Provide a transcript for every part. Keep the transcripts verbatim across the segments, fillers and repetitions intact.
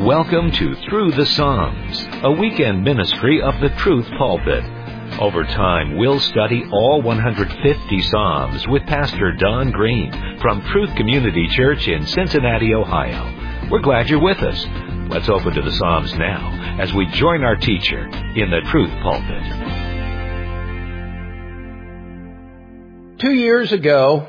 Welcome to Through the Psalms, a weekend ministry of the Truth Pulpit. Over time, we'll study all one hundred fifty Psalms with Pastor Don Green from Truth Community Church in Cincinnati, Ohio. We're glad you're with us. Let's open to the Psalms now as we join our teacher in the Truth Pulpit. Two years ago,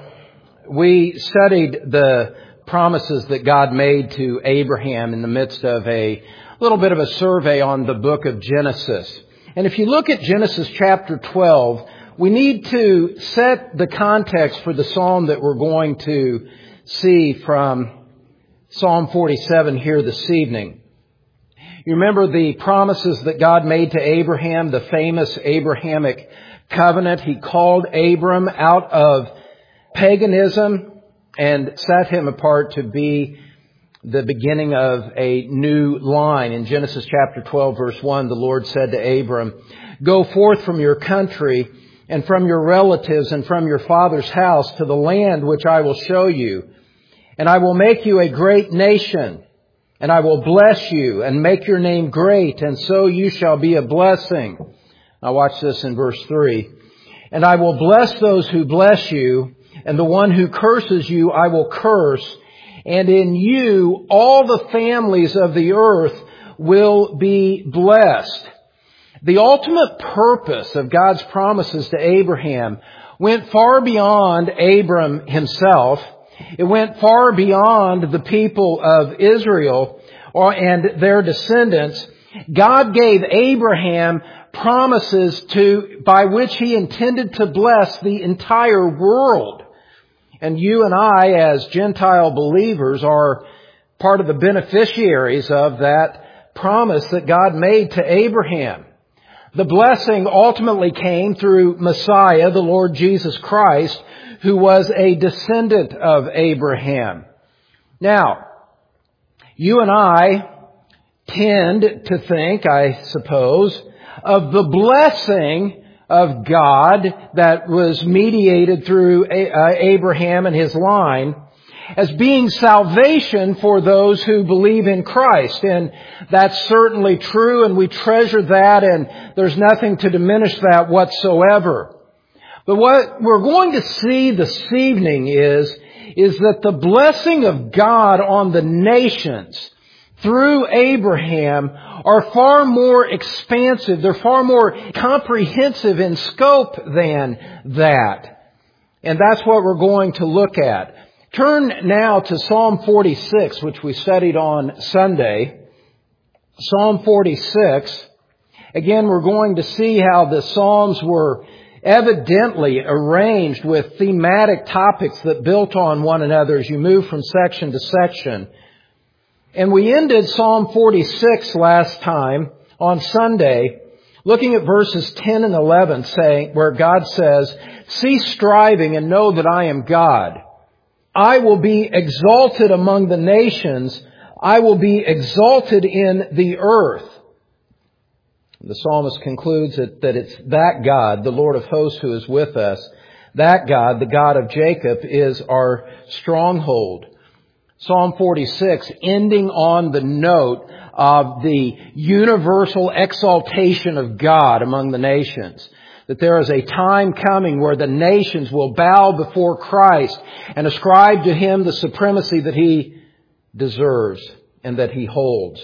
we studied the promises that God made to Abraham in the midst of a little bit of a survey on the book of Genesis. And if you look at Genesis chapter twelve, we need to set the context for the psalm that we're going to see from Psalm forty-seven here this evening. You remember the promises that God made to Abraham, the famous Abrahamic covenant. He called Abram out of paganism and set him apart to be the beginning of a new line. In Genesis chapter twelve, verse one, the Lord said to Abram, "Go forth from your country and from your relatives and from your father's house to the land which I will show you. And I will make you a great nation, and I will bless you and make your name great, and so you shall be a blessing." Now watch this in verse three. "And I will bless those who bless you, and the one who curses you I will curse. And in you all the families of the earth will be blessed." The ultimate purpose of God's promises to Abraham went far beyond Abram himself. It went far beyond the people of Israel or and their descendants. God gave Abraham promises to by which he intended to bless the entire world. And you and I, as Gentile believers, are part of the beneficiaries of that promise that God made to Abraham. The blessing ultimately came through Messiah, the Lord Jesus Christ, who was a descendant of Abraham. Now, you and I tend to think, I suppose, of the blessing of God that was mediated through Abraham and his line as being salvation for those who believe in Christ. And that's certainly true, and we treasure that, and there's nothing to diminish that whatsoever. But what we're going to see this evening is, is that the blessing of God on the nations through Abraham are far more expansive. They're far more comprehensive in scope than that. And that's what we're going to look at. Turn now to Psalm forty-six, which we studied on Sunday. Psalm forty-six. Again, we're going to see how the Psalms were evidently arranged with thematic topics that built on one another as you move from section to section. And we ended Psalm forty-six last time on Sunday, looking at verses ten and eleven, saying, where God says, "Cease striving and know that I am God. I will be exalted among the nations. I will be exalted in the earth." The psalmist concludes that, that it's that God, the Lord of hosts, who is with us. That God, the God of Jacob, is our stronghold. Psalm forty-six, ending on the note of the universal exaltation of God among the nations. That there is a time coming where the nations will bow before Christ and ascribe to Him the supremacy that He deserves and that He holds.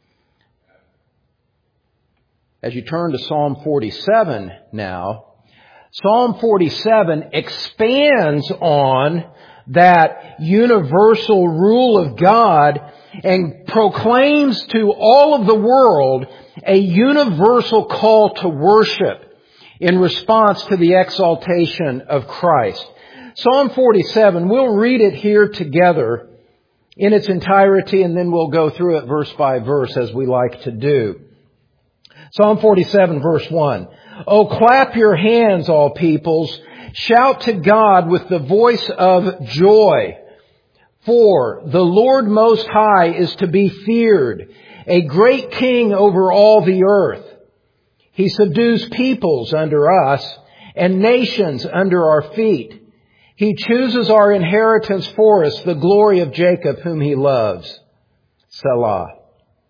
As you turn to Psalm forty-seven now, Psalm forty-seven expands on that universal rule of God and proclaims to all of the world a universal call to worship in response to the exaltation of Christ. Psalm forty-seven, we'll read it here together in its entirety, and then we'll go through it verse by verse as we like to do. Psalm forty-seven, verse one. "Oh, clap your hands, all peoples. Shout to God with the voice of joy. For the Lord Most High is to be feared, a great King over all the earth. He subdues peoples under us and nations under our feet. He chooses our inheritance for us, the glory of Jacob whom He loves." Selah.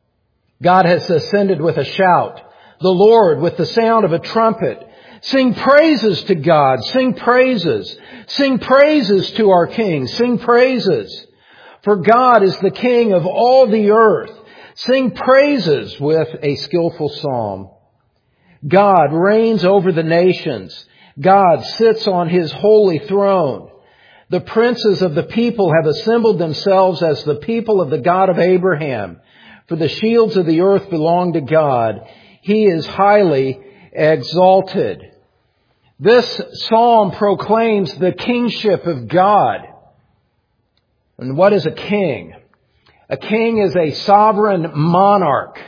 God has ascended with a shout. The Lord with the sound of a trumpet. Sing praises to God. Sing praises. Sing praises to our King. Sing praises. For God is the King of all the earth. Sing praises with a skillful psalm. God reigns over the nations. God sits on His holy throne. The princes of the people have assembled themselves as the people of the God of Abraham. For the shields of the earth belong to God. He is highly exalted. This psalm proclaims the kingship of God. And what is a king? A king is a sovereign monarch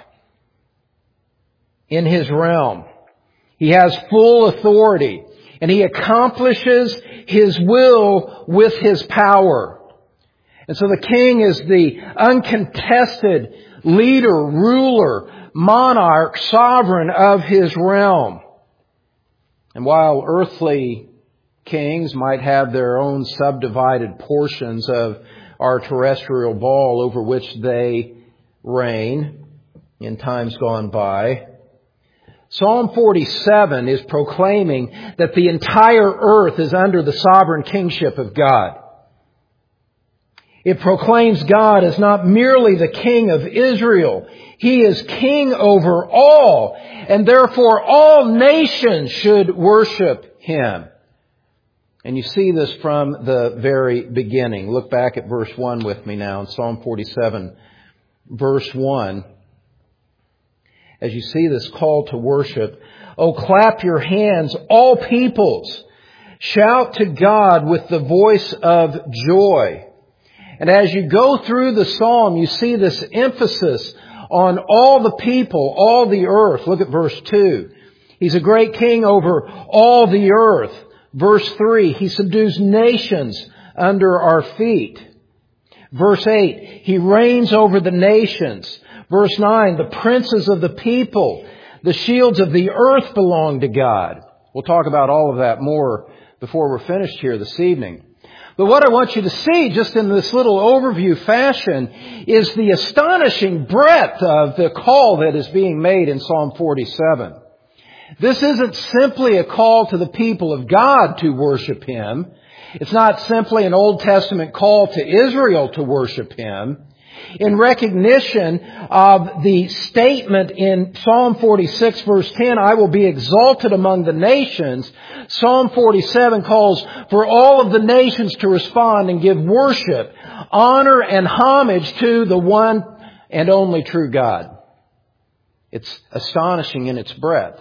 in his realm. He has full authority, and he accomplishes his will with his power. And so the king is the uncontested leader, ruler, monarch, sovereign of his realm. And while earthly kings might have their own subdivided portions of our terrestrial ball over which they reign in times gone by, Psalm forty-seven is proclaiming that the entire earth is under the sovereign kingship of God. It proclaims God as not merely the King of Israel. He is King over all, and therefore all nations should worship Him. And you see this from the very beginning. Look back at verse one with me now in Psalm forty-seven, verse one. As you see this call to worship, "Oh, clap your hands, all peoples. Shout to God with the voice of joy." And as you go through the psalm, you see this emphasis on all the people, all the earth. Look at verse two. He's a great king over all the earth. Verse three, He subdues nations under our feet. Verse eight, He reigns over the nations. Verse nine, the princes of the people, the shields of the earth belong to God. We'll talk about all of that more before we're finished here this evening. But what I want you to see, just in this little overview fashion, is the astonishing breadth of the call that is being made in Psalm forty-seven. This isn't simply a call to the people of God to worship Him. It's not simply an Old Testament call to Israel to worship Him. In recognition of the statement in Psalm forty-six verse ten, "I will be exalted among the nations," Psalm forty-seven calls for all of the nations to respond and give worship, honor, and homage to the one and only true God. It's astonishing in its breadth.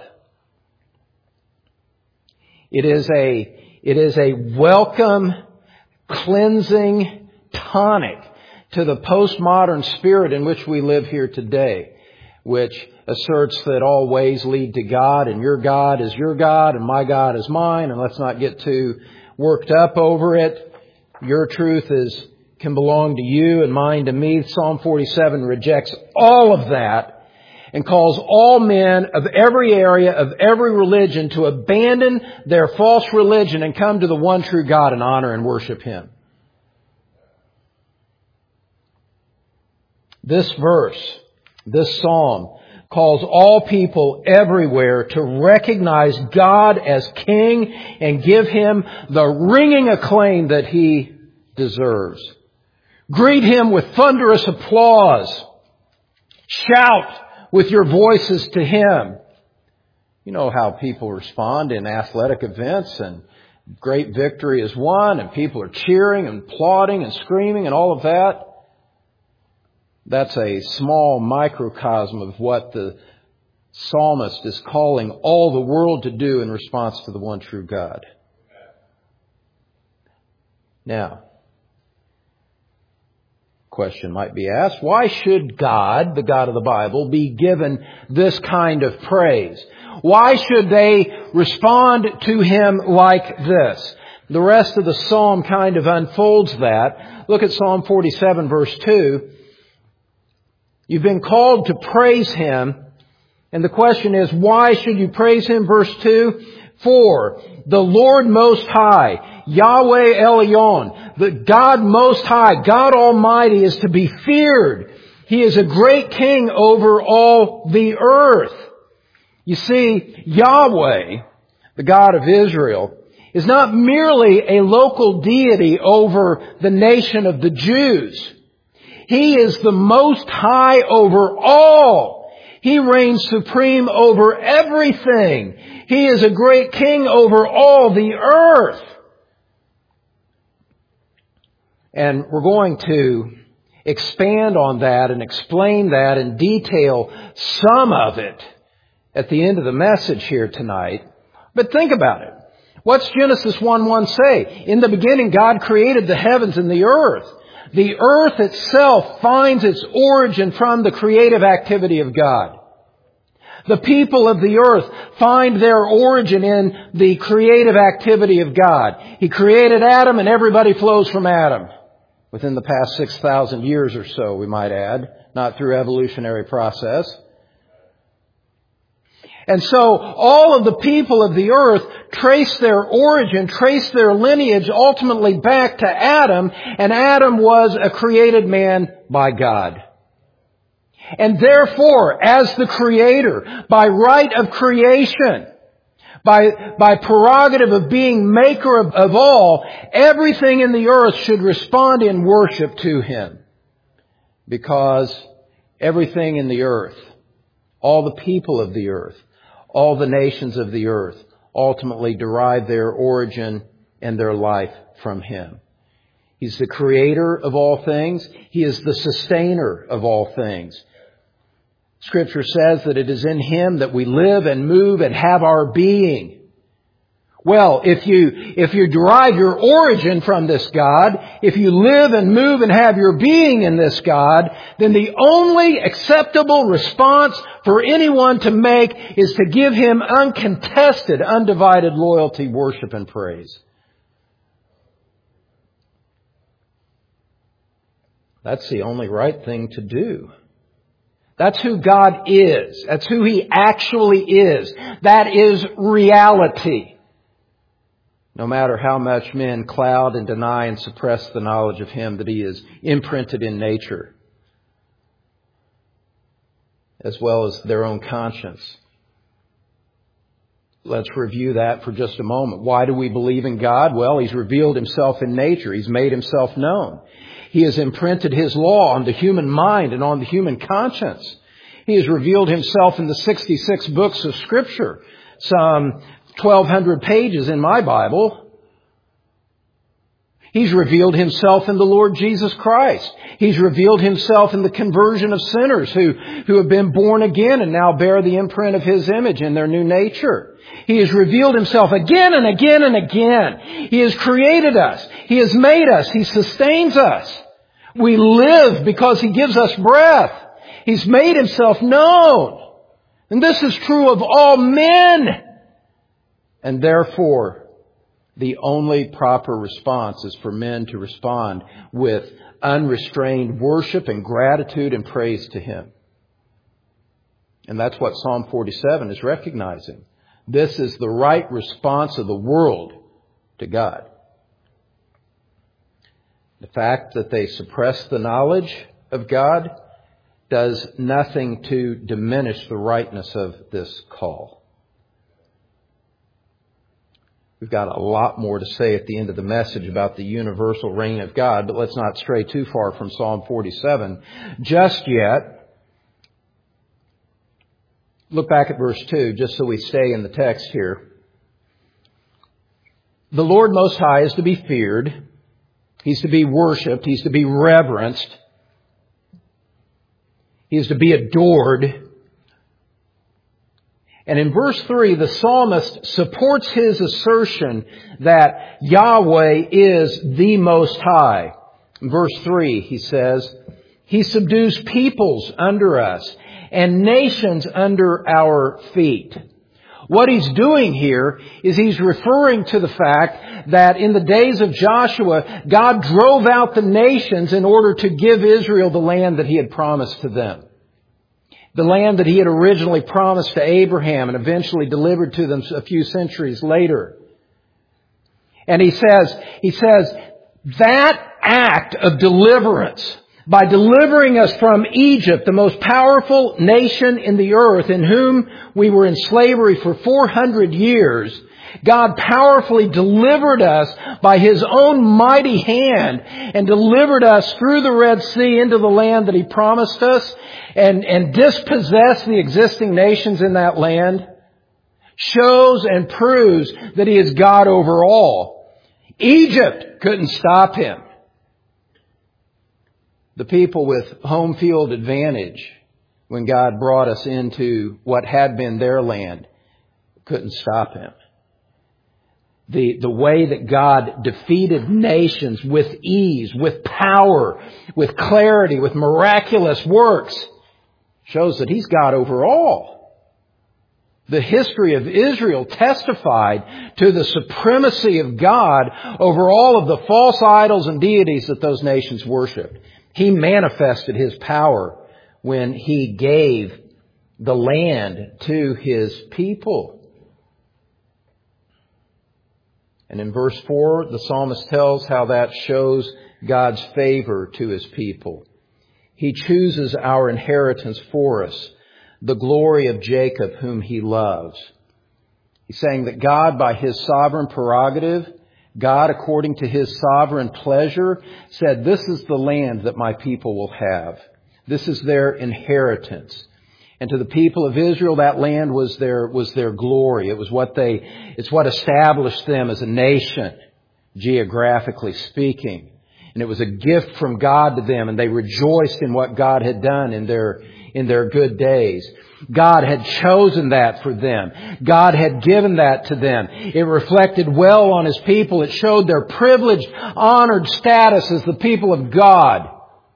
It is a, it is a welcome, cleansing tonic to the postmodern spirit in which we live here today, which asserts that all ways lead to God, and your God is your God, and my God is mine, and let's not get too worked up over it. Your truth is can belong to you and mine to me. Psalm forty-seven rejects all of that and calls all men of every area, of every religion, to abandon their false religion and come to the one true God and honor and worship Him. This verse, this psalm, calls all people everywhere to recognize God as King and give Him the ringing acclaim that He deserves. Greet Him with thunderous applause. Shout with your voices to Him. You know how people respond in athletic events, and great victory is won, and people are cheering and applauding and screaming and all of that. That's a small microcosm of what the psalmist is calling all the world to do in response to the one true God. Now, question might be asked, why should God, the God of the Bible, be given this kind of praise? Why should they respond to Him like this? The rest of the psalm kind of unfolds that. Look at Psalm forty-seven verse two. You've been called to praise Him. And the question is, why should you praise Him? Verse two, for the Lord Most High, Yahweh Elyon, the God Most High, God Almighty, is to be feared. He is a great king over all the earth. You see, Yahweh, the God of Israel, is not merely a local deity over the nation of the Jews. He is the Most High over all. He reigns supreme over everything. He is a great king over all the earth. And we're going to expand on that and explain that and detail some of it at the end of the message here tonight. But think about it. What's Genesis one one say? In the beginning, God created the heavens and the earth. The earth itself finds its origin from the creative activity of God. The people of the earth find their origin in the creative activity of God. He created Adam and everybody flows from Adam. Within the past six thousand years or so, we might add, not through evolutionary process. And so all of the people of the earth trace their origin, trace their lineage ultimately back to Adam, and Adam was a created man by God. And therefore, as the Creator, by right of creation, by, by prerogative of being maker of, of all, everything in the earth should respond in worship to Him. Because everything in the earth, all the people of the earth, all the nations of the earth, ultimately derive their origin and their life from Him. He's the Creator of all things. He is the sustainer of all things. Scripture says that it is in Him that we live and move and have our being. Well, if you, if you derive your origin from this God, if you live and move and have your being in this God, then the only acceptable response for anyone to make is to give Him uncontested, undivided loyalty, worship, and praise. That's the only right thing to do. That's who God is. That's who He actually is. That is reality. No matter how much men cloud and deny and suppress the knowledge of Him that He is imprinted in nature, as well as their own conscience. Let's review that for just a moment. Why do we believe in God? Well, He's revealed Himself in nature. He's made Himself known. He has imprinted His law on the human mind and on the human conscience. He has revealed Himself in the sixty-six books of Scripture, some twelve hundred pages in my Bible. He's revealed Himself in the Lord Jesus Christ. He's revealed Himself in the conversion of sinners who, who have been born again and now bear the imprint of His image in their new nature. He has revealed Himself again and again and again. He has created us. He has made us. He sustains us. We live because He gives us breath. He's made Himself known. And this is true of all men. And therefore, the only proper response is for men to respond with unrestrained worship and gratitude and praise to Him. And that's what Psalm forty-seven is recognizing. This is the right response of the world to God. The fact that they suppress the knowledge of God does nothing to diminish the rightness of this call. We've got a lot more to say at the end of the message about the universal reign of God, but let's not stray too far from Psalm forty-seven just yet. Look back at verse two, just so we stay in the text here. The Lord Most High is to be feared. He's to be worshipped. He's to be reverenced. He is to be adored. And in verse three, the psalmist supports his assertion that Yahweh is the Most High. In verse three, he says, He subdues peoples under us and nations under our feet. What He's doing here is He's referring to the fact that in the days of Joshua, God drove out the nations in order to give Israel the land that He had promised to them. The land that He had originally promised to Abraham and eventually delivered to them a few centuries later. And He says, He says, that act of deliverance, by delivering us from Egypt, the most powerful nation in the earth, in whom we were in slavery for four hundred years, God powerfully delivered us by His own mighty hand and delivered us through the Red Sea into the land that He promised us and, and dispossessed the existing nations in that land, shows and proves that He is God over all. Egypt couldn't stop Him. The people with home field advantage, when God brought us into what had been their land, couldn't stop Him. The, the way that God defeated nations with ease, with power, with clarity, with miraculous works, shows that He's God over all. The history of Israel testified to the supremacy of God over all of the false idols and deities that those nations worshipped. He manifested His power when He gave the land to His people. And in verse four, the psalmist tells how that shows God's favor to His people. He chooses our inheritance for us, the glory of Jacob whom He loves. He's saying that God, by His sovereign prerogative, God, according to His sovereign pleasure, said, this is the land that my people will have. This is their inheritance. And to the people of Israel, that land was their, was their glory. It was what they, it's what established them as a nation, geographically speaking. And it was a gift from God to them, and they rejoiced in what God had done in their, in their good days. God had chosen that for them. God had given that to them. It reflected well on His people. It showed their privileged, honored status as the people of God.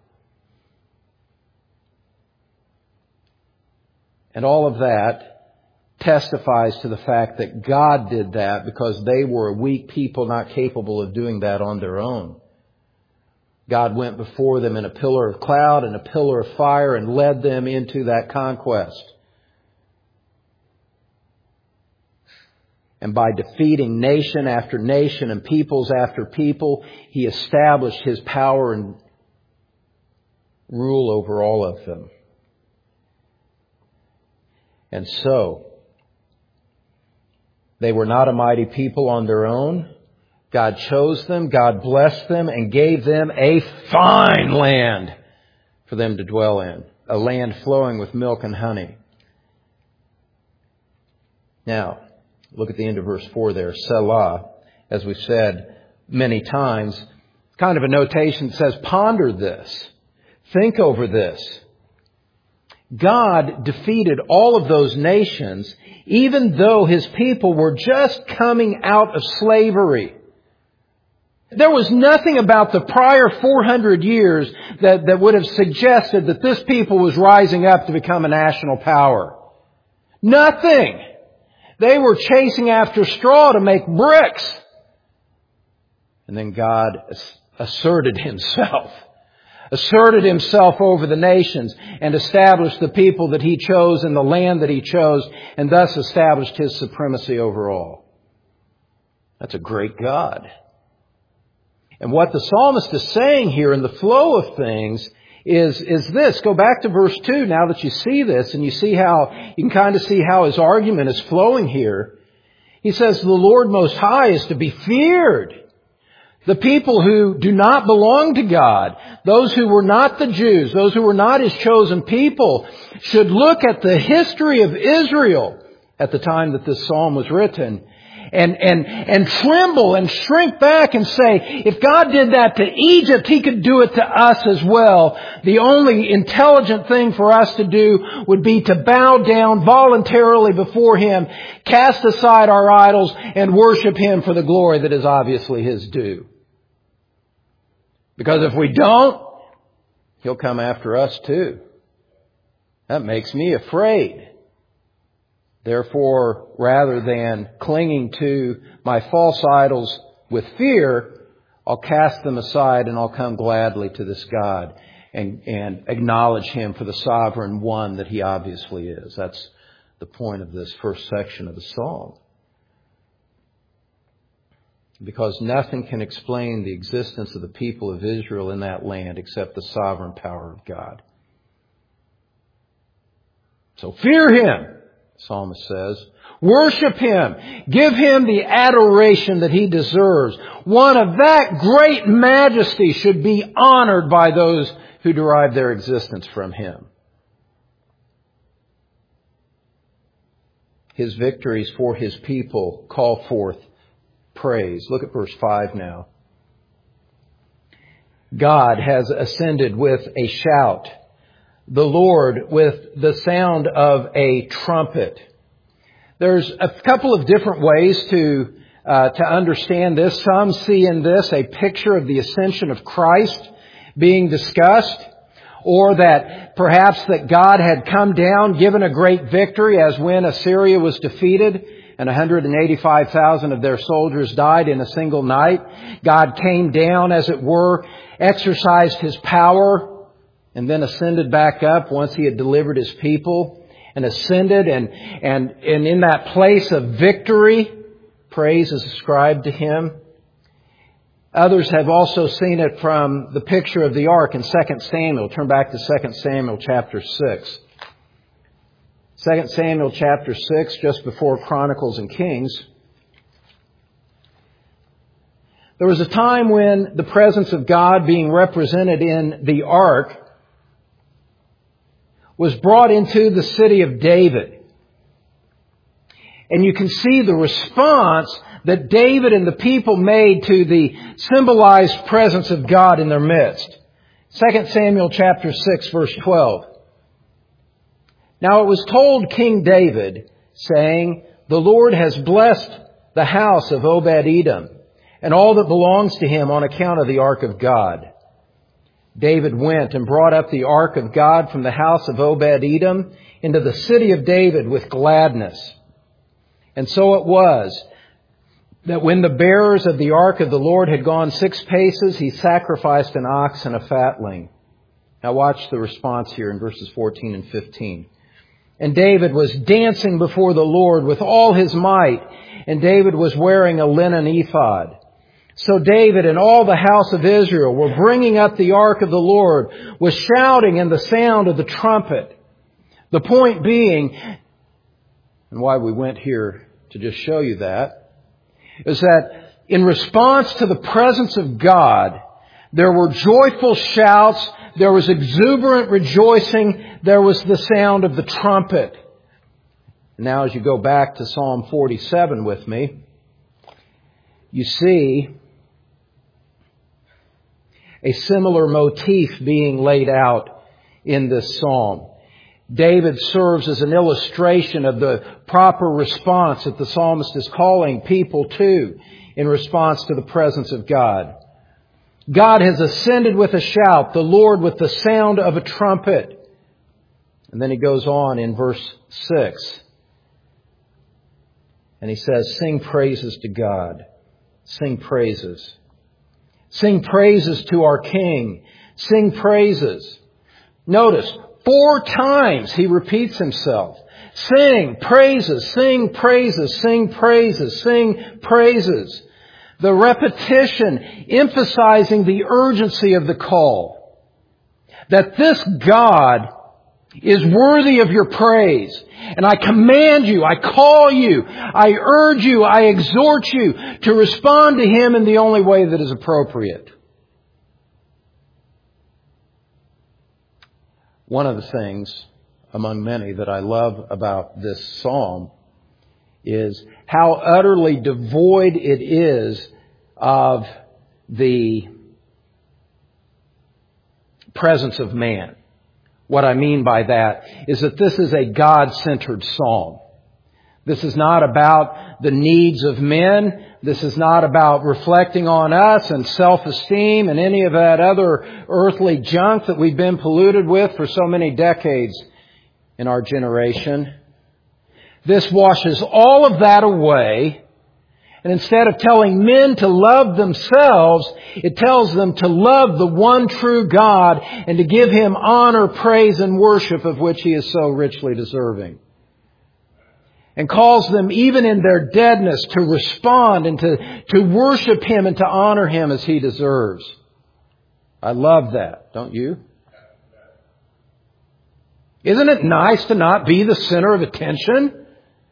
And all of that testifies to the fact that God did that because they were a weak people not capable of doing that on their own. God went before them in a pillar of cloud and a pillar of fire and led them into that conquest. And by defeating nation after nation and peoples after people, He established His power and rule over all of them. And so, they were not a mighty people on their own. God chose them, God blessed them, and gave them a fine land for them to dwell in. A land flowing with milk and honey. Now, look at the end of verse four there. Selah, as we've said many times, kind of a notation that says, ponder this. Think over this. God defeated all of those nations, even though His people were just coming out of slavery. There was nothing about the prior four hundred years that, that would have suggested that this people was rising up to become a national power. Nothing. They were chasing after straw to make bricks. And then God asserted Himself. Asserted Himself over the nations and established the people that He chose and the land that He chose, and thus established His supremacy over all. That's a great God. And what the psalmist is saying here in the flow of things is, is this. Go back to verse two now that you see this, and you see how, you can kind of see how his argument is flowing here. He says, the Lord Most High is to be feared. The people who do not belong to God, those who were not the Jews, those who were not His chosen people, should look at the history of Israel at the time that this psalm was written and, and, and tremble and shrink back and say, if God did that to Egypt, He could do it to us as well. The only intelligent thing for us to do would be to bow down voluntarily before Him, cast aside our idols, and worship Him for the glory that is obviously His due. Because if we don't, He'll come after us too. That makes me afraid. Therefore, rather than clinging to my false idols with fear, I'll cast them aside and I'll come gladly to this God and, and acknowledge Him for the sovereign one that He obviously is. That's the point of this first section of the psalm. because nothing can explain the existence of the people of Israel in that land except the sovereign power of God. So fear Him, the psalmist says. Worship Him. Give Him the adoration that He deserves. One of that great majesty should be honored by those who derive their existence from Him. His victories for His people call forth praise. Look at verse five now. God has ascended with a shout, the Lord with the sound of a trumpet. There's a couple of different ways to uh, to understand this. Some see in this a picture of the ascension of Christ being discussed, or that perhaps that God had come down, given a great victory, as when Assyria was defeated and one hundred eighty-five thousand of their soldiers died in a single night. God came down, as it were, exercised His power, and then ascended back up once He had delivered His people. And ascended, and, and, and in that place of victory, praise is ascribed to Him. Others have also seen it from the picture of the ark in Second Samuel. Turn back to Second Samuel chapter six. Second Samuel chapter six, just before Chronicles and Kings. There was a time when the presence of God being represented in the ark was brought into the city of David. And you can see the response that David and the people made to the symbolized presence of God in their midst. Second Samuel chapter six, verse twelve. Now it was told King David, saying, "The Lord has blessed the house of Obed-Edom and all that belongs to him on account of the ark of God." David went and brought up the ark of God from the house of Obed-Edom into the city of David with gladness. And so it was that when the bearers of the ark of the Lord had gone six paces, he sacrificed an ox and a fatling. Now watch the response here in verses fourteen and fifteen. And David was dancing before the Lord with all his might, and David was wearing a linen ephod. So David and all the house of Israel were bringing up the ark of the Lord with shouting and the sound of the trumpet. The point being, and why we went here to just show you that, is that in response to the presence of God, there were joyful shouts, there was exuberant rejoicing, there was the sound of the trumpet. Now as you go back to Psalm forty-seven with me, you see a similar motif being laid out in this psalm. David serves as an illustration of the proper response that the psalmist is calling people to in response to the presence of God. God has ascended with a shout, the Lord with the sound of a trumpet. And then he goes on in verse six. And he says, "Sing praises to God. Sing praises. Sing praises to our King. Sing praises." Notice, four times he repeats himself. Sing praises, sing praises, sing praises, sing praises. The repetition emphasizing the urgency of the call. That this God is worthy of your praise. And I command you, I call you, I urge you, I exhort you to respond to Him in the only way that is appropriate. One of the things, among many, that I love about this psalm is how utterly devoid it is of the presence of man. What I mean by that is that this is a God-centered psalm. This is not about the needs of men. This is not about reflecting on us and self-esteem and any of that other earthly junk that we've been polluted with for so many decades in our generation. This washes all of that away. And instead of telling men to love themselves, it tells them to love the one true God and to give Him honor, praise, and worship of which He is so richly deserving. and calls them even in their deadness to respond and to, to worship Him and to honor Him as He deserves. I love that, don't you? Isn't it nice to not be the center of attention?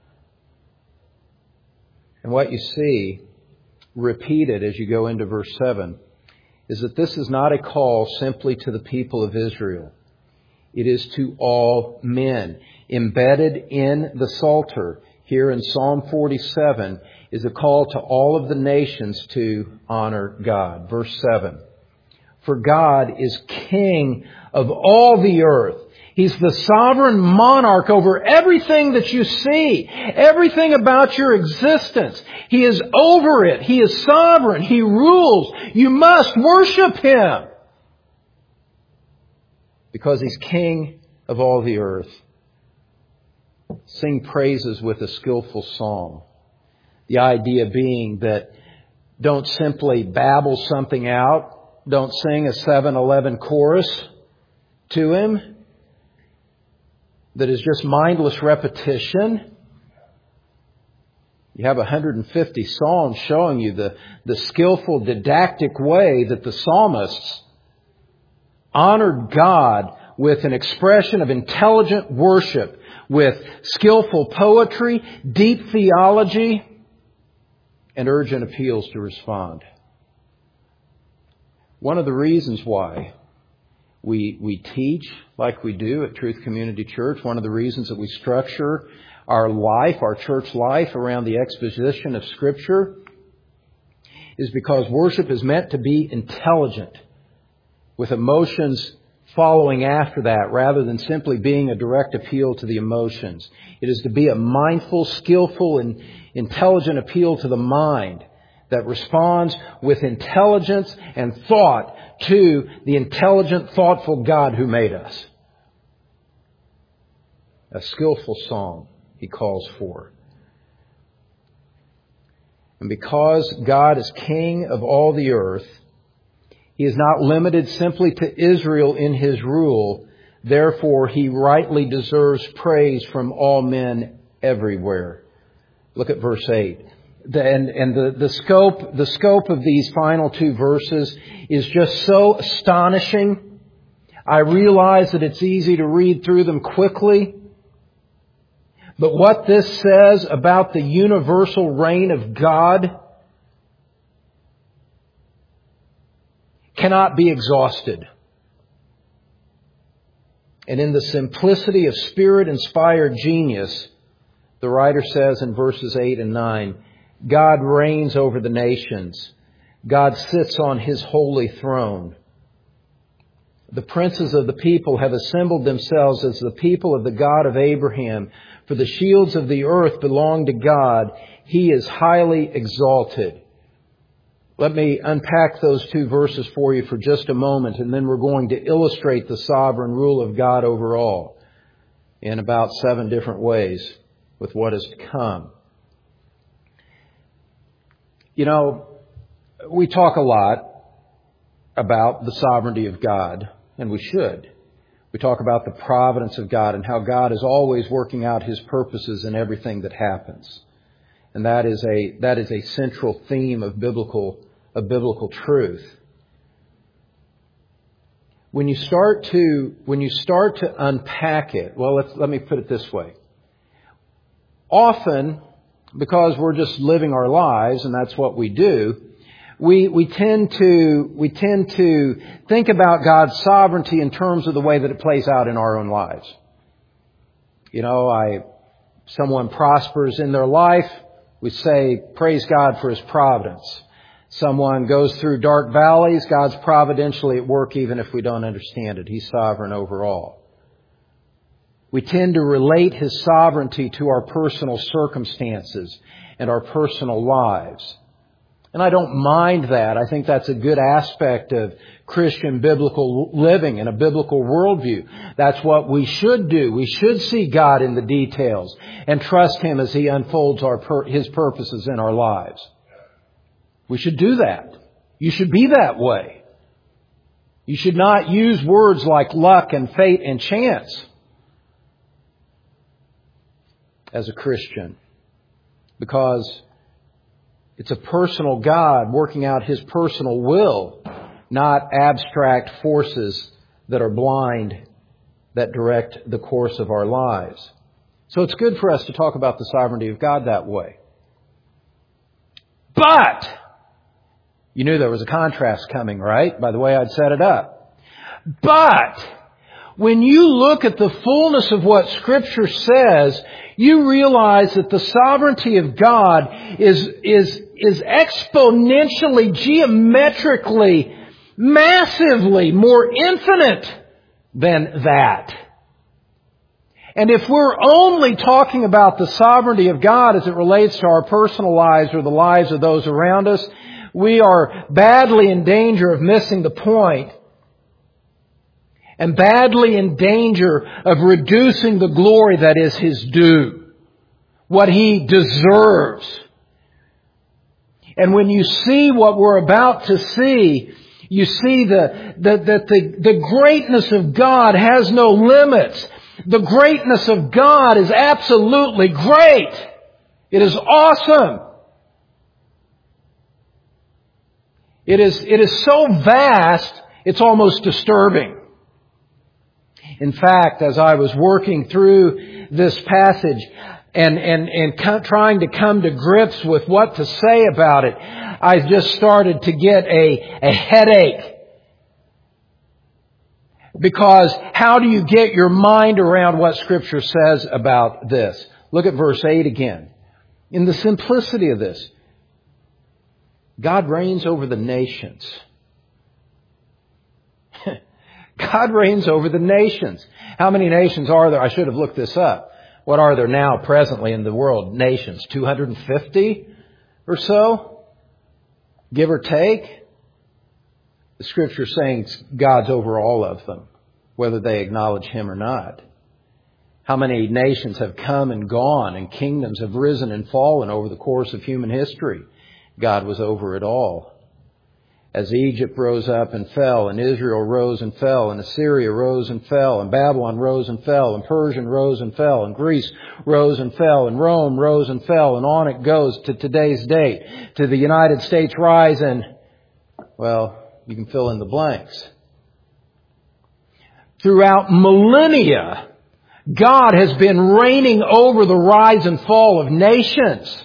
And what you see repeated as you go into verse seven is that this is not a call simply to the people of Israel. It is to all men. Embedded in the Psalter here in Psalm forty-seven is a call to all of the nations to honor God. Verse seven. For God is King of all the earth. He's the sovereign monarch over everything that you see, everything about your existence. He is over it. He is sovereign. He rules. You must worship Him because He's King of all the earth. Sing praises with a skillful song. The idea being that don't simply babble something out. Don't sing a seven eleven chorus to Him that is just mindless repetition. You have one hundred fifty psalms showing you the, the skillful didactic way that the psalmists honored God with an expression of intelligent worship, with skillful poetry, deep theology, and urgent appeals to respond. One of the reasons why we we teach like we do at Truth Community Church, one of the reasons that we structure our life, our church life, around the exposition of Scripture is because worship is meant to be intelligent, with emotions following after that, rather than simply being a direct appeal to the emotions. It is to be a mindful, skillful, and intelligent appeal to the mind that responds with intelligence and thought to the intelligent, thoughtful God who made us. A skillful song He calls for. And because God is King of all the earth, He is not limited simply to Israel in His rule. Therefore, He rightly deserves praise from all men everywhere. Look at verse eight. The, and and the, the scope the scope of these final two verses is just so astonishing. I realize that it's easy to read through them quickly. But what this says about the universal reign of God cannot be exhausted. And in the simplicity of Spirit-inspired genius, the writer says in verses eight and nine, God reigns over the nations. God sits on His holy throne. The princes of the people have assembled themselves as the people of the God of Abraham. For the shields of the earth belong to God. He is highly exalted. Let me unpack those two verses for you for just a moment, and then we're going to illustrate the sovereign rule of God over all in about seven different ways with what is to come. You know, we talk a lot about the sovereignty of God, and we should. We talk about the providence of God and how God is always working out His purposes in everything that happens. And that is a that is a central theme of biblical of biblical truth. When you start to when you start to unpack it, well, let's, let me put it this way. Often, because we're just living our lives, and that's what we do, we we tend to we tend to think about God's sovereignty in terms of the way that it plays out in our own lives. You know, I someone prospers in their life, we say, praise God for His providence. Someone goes through dark valleys, God's providentially at work even if we don't understand it. He's sovereign over all. We tend to relate His sovereignty to our personal circumstances and our personal lives. And I don't mind that. I think that's a good aspect of Christian biblical living and a biblical worldview. That's what we should do. We should see God in the details and trust Him as He unfolds our pur- His purposes in our lives. We should do that. You should be that way. You should not use words like luck and fate and chance. as a Christian, because it's a personal God working out His personal will, not abstract forces that are blind that direct the course of our lives. So it's good for us to talk about the sovereignty of God that way. But you knew there was a contrast coming, right? By the way I'd set it up. But when you look at the fullness of what Scripture says, you realize that the sovereignty of God is, is, is exponentially, geometrically, massively more infinite than that. And if we're only talking about the sovereignty of God as it relates to our personal lives or the lives of those around us, we are badly in danger of missing the point and badly in danger of reducing the glory that is His due, what He deserves. And when you see what we're about to see, you see the, the, that the, the greatness of God has no limits. The greatness of God is absolutely great. It is awesome. It is, it is so vast, it's almost disturbing. In fact, as I was working through this passage and, and, and co- trying to come to grips with what to say about it, I just started to get a, a headache. Because how do you get your mind around what Scripture says about this? Look at verse eight again. In the simplicity of this, God reigns over the nations. God reigns over the nations. How many nations are there? I should have looked this up. What are there now presently in the world? Nations. two hundred fifty or so? Give or take. The Scripture is saying God's over all of them, whether they acknowledge Him or not. How many nations have come and gone and kingdoms have risen and fallen over the course of human history? God was over it all. As Egypt rose up and fell, and Israel rose and fell, and Assyria rose and fell, and Babylon rose and fell, and Persia rose and fell, and Greece rose and fell, and Rome rose and fell, and on it goes to today's date, to the United States rise and, well, you can fill in the blanks. Throughout millennia, God has been reigning over the rise and fall of nations.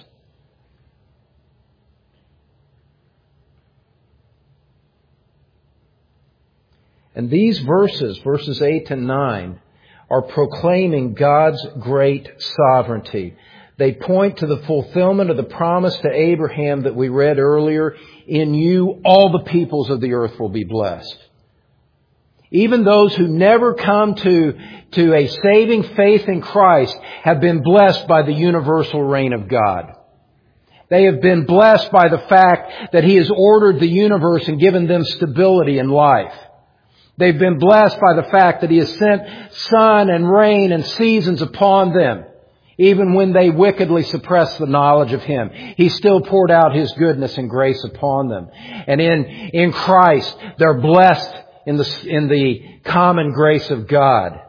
And these verses, verses eight and nine, are proclaiming God's great sovereignty. They point to the fulfillment of the promise to Abraham that we read earlier. In you, all the peoples of the earth will be blessed. Even those who never come to, to a saving faith in Christ have been blessed by the universal reign of God. They have been blessed by the fact that He has ordered the universe and given them stability in life. They've been blessed by the fact that He has sent sun and rain and seasons upon them. Even when they wickedly suppressed the knowledge of Him, He still poured out His goodness and grace upon them. And in, in Christ, they're blessed in the, in the common grace of God.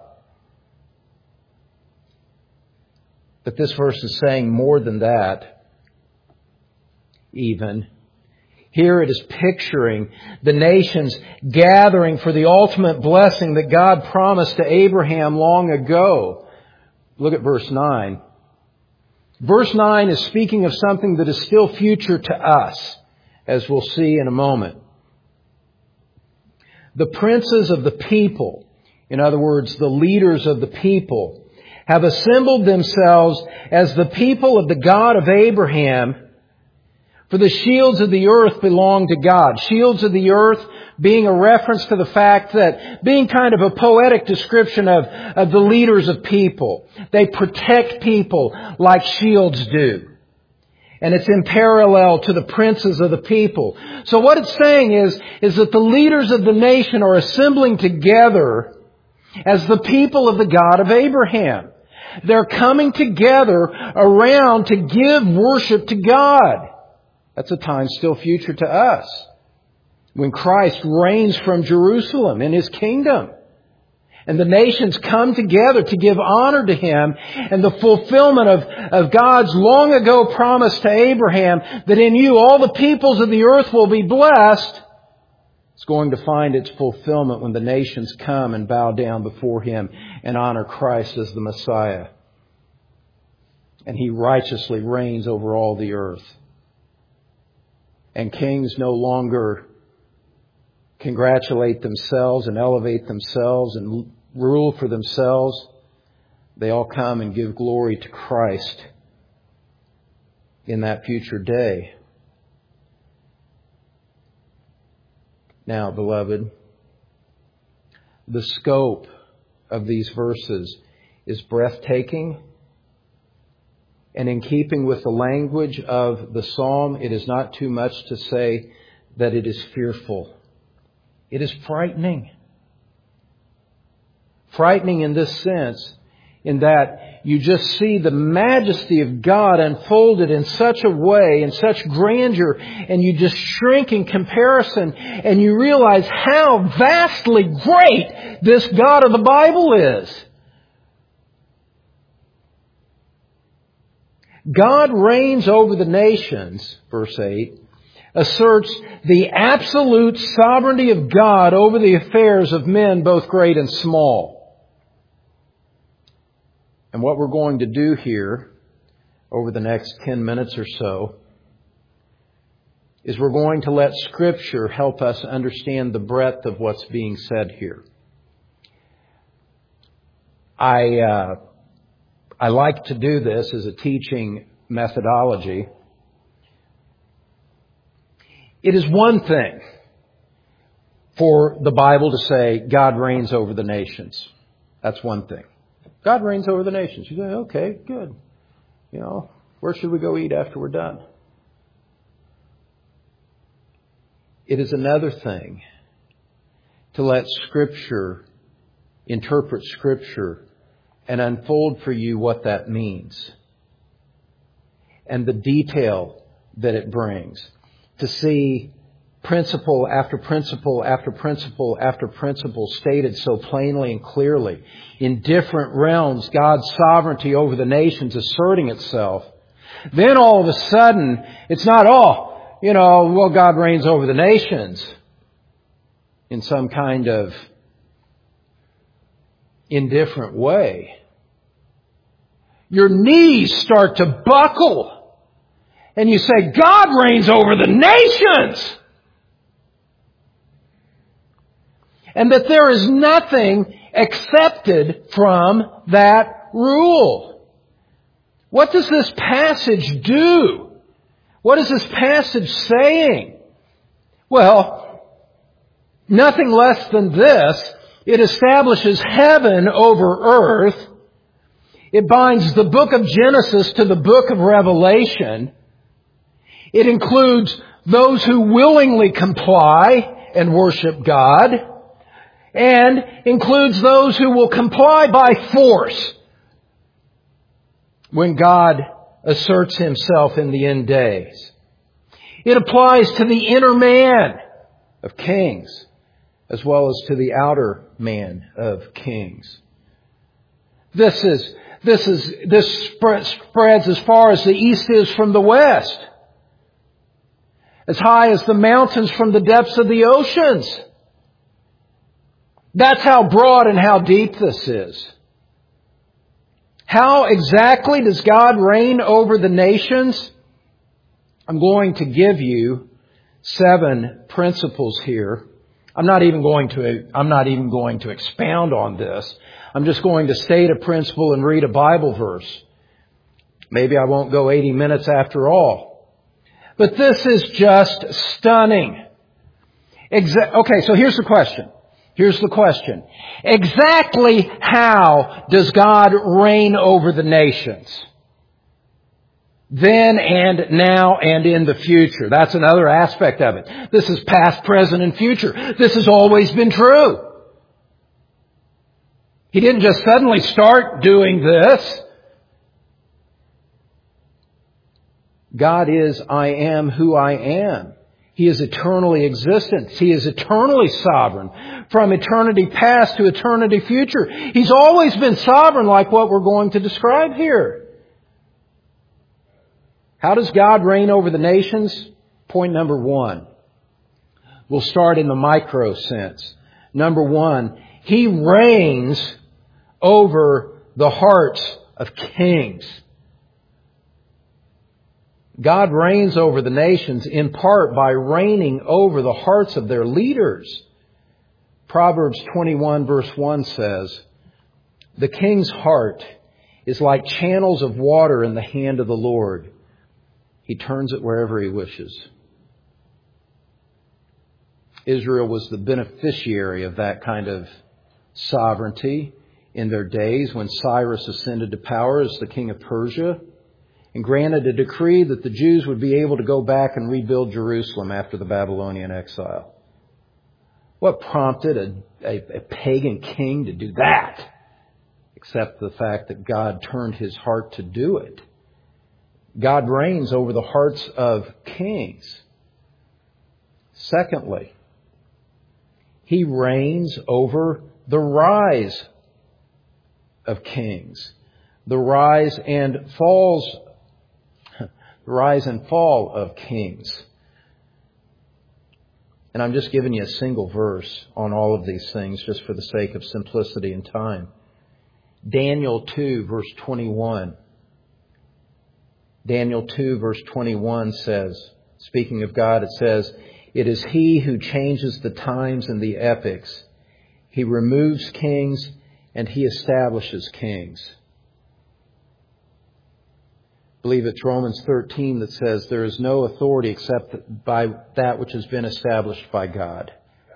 But this verse is saying more than that, even. Here it is picturing the nations gathering for the ultimate blessing that God promised to Abraham long ago. Look at verse nine. Verse nine is speaking of something that is still future to us, as we'll see in a moment. The princes of the people, in other words, the leaders of the people, have assembled themselves as the people of the God of Abraham. For the shields of the earth belong to God. Shields of the earth being a reference to the fact that, being kind of a poetic description of, of the leaders of people. They protect people like shields do. And it's in parallel to the princes of the people. So what it's saying is, is that the leaders of the nation are assembling together as the people of the God of Abraham. They're coming together around to give worship to God. That's a time still future to us, when Christ reigns from Jerusalem in His kingdom. And the nations come together to give honor to Him, and the fulfillment of, of God's long ago promise to Abraham that in you all the peoples of the earth will be blessed, it's going to find its fulfillment when the nations come and bow down before Him and honor Christ as the Messiah. And He righteously reigns over all the earth. And kings no longer congratulate themselves and elevate themselves and rule for themselves. They all come and give glory to Christ in that future day. Now, beloved, the scope of these verses is breathtaking. And in keeping with the language of the psalm, it is not too much to say that it is fearful. It is frightening. Frightening in this sense, in that you just see the majesty of God unfolded in such a way, in such grandeur, and you just shrink in comparison, and you realize how vastly great this God of the Bible is. God reigns over the nations, verse eight, asserts the absolute sovereignty of God over the affairs of men, both great and small. And what we're going to do here over the next ten minutes or so is we're going to let Scripture help us understand the breadth of what's being said here. I uh, I like to do this as a teaching methodology. It is one thing for the Bible to say God reigns over the nations. That's one thing. God reigns over the nations. You go, okay, good. You know, where should we go eat after we're done? It is another thing to let Scripture interpret Scripture and unfold for you what that means and the detail that it brings. To see principle after principle after principle after principle stated so plainly and clearly in different realms, God's sovereignty over the nations asserting itself. Then all of a sudden, it's not, oh, you know, well, God reigns over the nations in some kind of indifferent way. Your knees start to buckle. And you say, God reigns over the nations. And that there is nothing accepted from that rule. What does this passage do? What is this passage saying? Well, nothing less than this. It establishes heaven over earth. It binds the book of Genesis to the book of Revelation. It includes those who willingly comply and worship God, and includes those who will comply by force when God asserts Himself in the end days. It applies to the inner man of kings as well as to the outer man of kings. This is, this is, this spreads as far as the east is from the west. As high as the mountains from the depths of the oceans. That's how broad and how deep this is. How exactly does God reign over the nations? I'm going to give you seven principles here. I'm not even going to, I'm not even going to expound on this. I'm just going to state a principle and read a Bible verse. Maybe I won't go eighty minutes after all. But this is just stunning. Exa- okay, so here's the question. Here's the question. Exactly how does God reign over the nations? Then and now and in the future. That's another aspect of it. This is past, present, and future. This has always been true. He didn't just suddenly start doing this. God is, I am who I am. He is eternally existent. He is eternally sovereign. From eternity past to eternity future. He's always been sovereign, like what we're going to describe here. How does God reign over the nations? Point number one. We'll start in the micro sense. Number one, He reigns over the hearts of kings. God reigns over the nations in part by reigning over the hearts of their leaders. Proverbs twenty-one verse one says, "The king's heart is like channels of water in the hand of the Lord. He turns it wherever He wishes." Israel was the beneficiary of that kind of sovereignty in their days when Cyrus ascended to power as the king of Persia and granted a decree that the Jews would be able to go back and rebuild Jerusalem after the Babylonian exile. What prompted a, a, a pagan king to do that? Except the fact that God turned His heart to do it. God reigns over the hearts of kings. Secondly, He reigns over the rise of kings. The rise and falls, the rise and fall of kings. And I'm just giving you a single verse on all of these things just for the sake of simplicity and time. Daniel two verse twenty-one. Daniel two verse twenty-one says, speaking of God, it says, "It is He who changes the times and the epochs. He removes kings and He establishes kings." I believe it's Romans thirteen that says there is no authority except by that which has been established by God.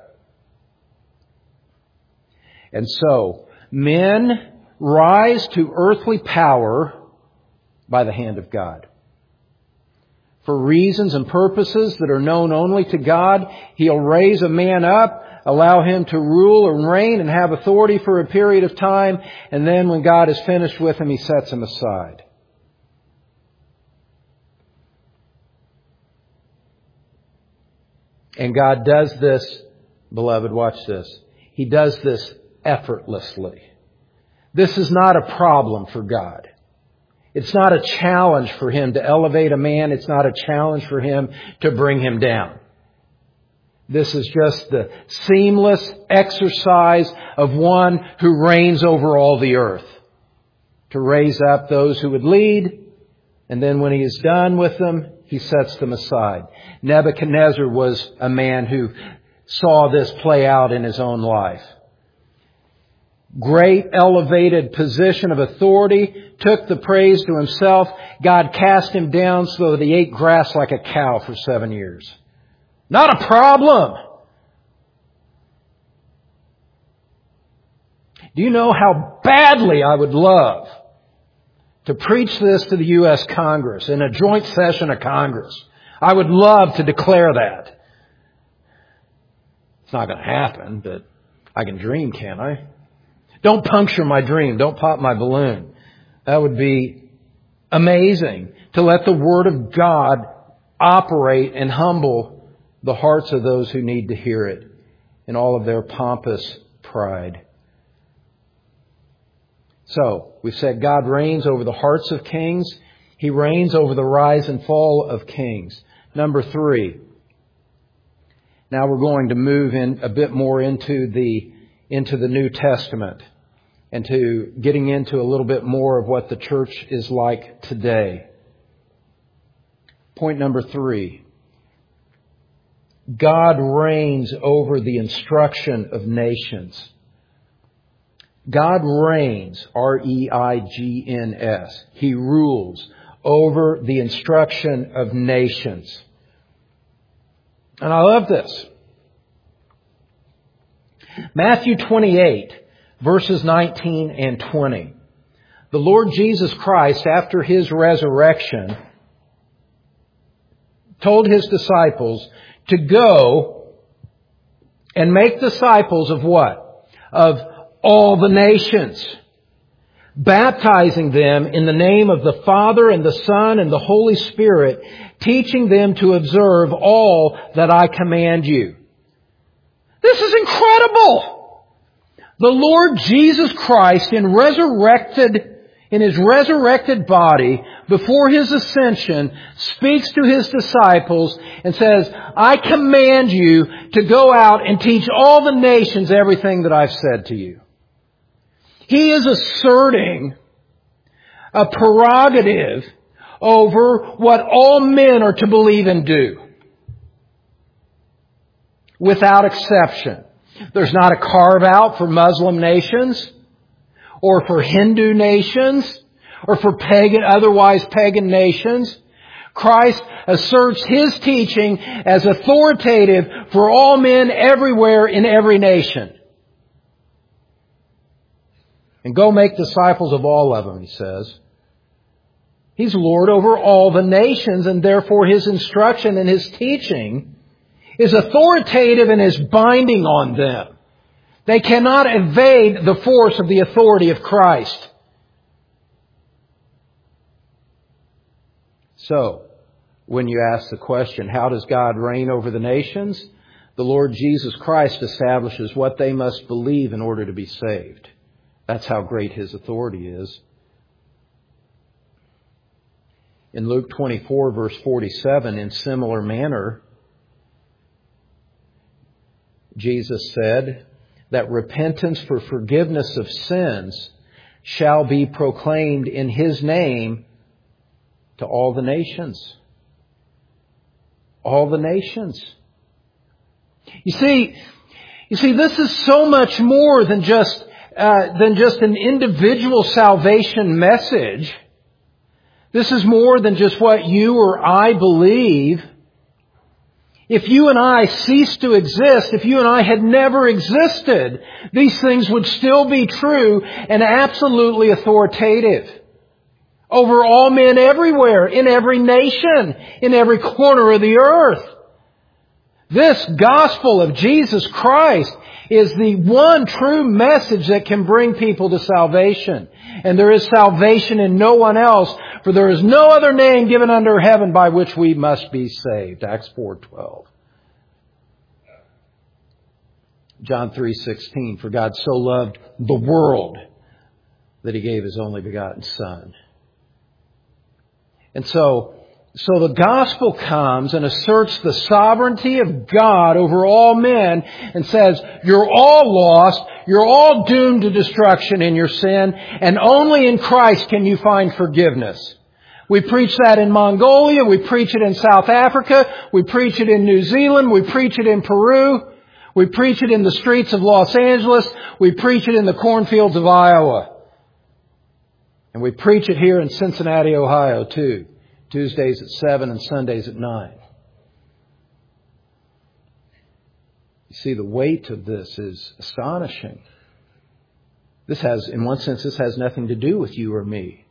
And so, men rise to earthly power by the hand of God. For reasons and purposes that are known only to God, He'll raise a man up, allow him to rule and reign and have authority for a period of time, and then when God is finished with him, He sets him aside. And God does this, beloved, watch this. He does this effortlessly. This is not a problem for God. It's not a challenge for Him to elevate a man. It's not a challenge for Him to bring him down. This is just the seamless exercise of one who reigns over all the earth. To raise up those who would lead, and then when He is done with them, He sets them aside. Nebuchadnezzar was a man who saw this play out in his own life. Great elevated position of authority, took the praise to himself. God cast him down so that he ate grass like a cow for seven years. Not a problem. Do you know how badly I would love to preach this to the U S Congress in a joint session of Congress? I would love to declare that. It's not going to happen, but I can dream, can't I? Don't puncture my dream. Don't pop my balloon. That would be amazing to let the Word of God operate and humble the hearts of those who need to hear it in all of their pompous pride. So, we said God reigns over the hearts of kings. He reigns over the rise and fall of kings. Number three. Now we're going to move in a bit more into the, into the New Testament and to getting into a little bit more of what the church is like today. Point number three. God reigns over the instruction of nations. God reigns, R E I G N S. He rules over the instruction of nations. And I love this. Matthew twenty-eight, verses nineteen and twenty. The Lord Jesus Christ, after His resurrection, told His disciples to go and make disciples of what? Of all the nations. baptizing them in the name of the Father and the Son and the Holy Spirit, teaching them to observe all that I command you. This is incredible! The Lord Jesus Christ in resurrected in His resurrected body, before His ascension, speaks to His disciples and says, I command you to go out and teach all the nations everything that I've said to you. He is asserting a prerogative over what all men are to believe and do. Without exception. There's not a carve-out for Muslim nations, or for Hindu nations, or for pagan, otherwise pagan nations. Christ asserts His teaching as authoritative for all men everywhere in every nation. And go make disciples of all of them, He says. He's Lord over all the nations, and therefore His instruction and His teaching is authoritative and is binding on them. They cannot evade the force of the authority of Christ. So, when you ask the question, how does God reign over the nations? The Lord Jesus Christ establishes what they must believe in order to be saved. That's how great His authority is. In Luke twenty-four, verse forty-seven, in similar manner, Jesus said that repentance for forgiveness of sins shall be proclaimed in His name to all the nations. All the nations. You see, you see, this is so much more than just uh, than just an individual salvation message. This is more than just what you or I believe. If you and I ceased to exist, if you and I had never existed, these things would still be true and absolutely authoritative over all men everywhere, in every nation, in every corner of the earth. This gospel of Jesus Christ is the one true message that can bring people to salvation. And there is salvation in no one else, for there is no other name given under heaven by which we must be saved. Acts four twelve. John three sixteen. For God so loved the world that He gave His only begotten Son. And so, so the gospel comes and asserts the sovereignty of God over all men and says, you're all lost, you're all doomed to destruction in your sin, and only in Christ can you find forgiveness. We preach that in Mongolia, we preach it in South Africa, we preach it in New Zealand, we preach it in Peru, we preach it in the streets of Los Angeles, we preach it in the cornfields of Iowa. And we preach it here in Cincinnati, Ohio, too. Tuesdays at seven and Sundays at nine. You see, the weight of this is astonishing. This has, in one sense, this has nothing to do with you or me.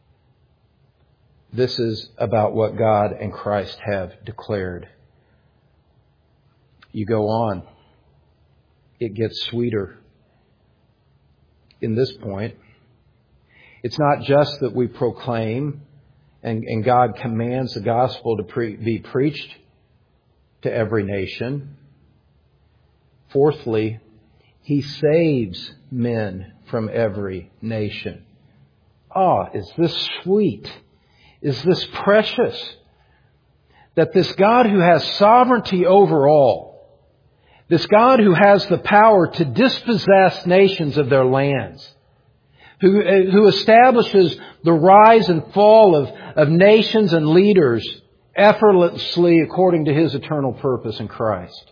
This is about what God and Christ have declared. You go on. It gets sweeter. In this point, it's not just that we proclaim and, and God commands the gospel to pre- be preached to every nation. Fourthly, He saves men from every nation. Ah, is this sweet? Is this precious? That this God who has sovereignty over all, this God who has the power to dispossess nations of their lands, who, who establishes the rise and fall of, of nations and leaders effortlessly according to His eternal purpose in Christ.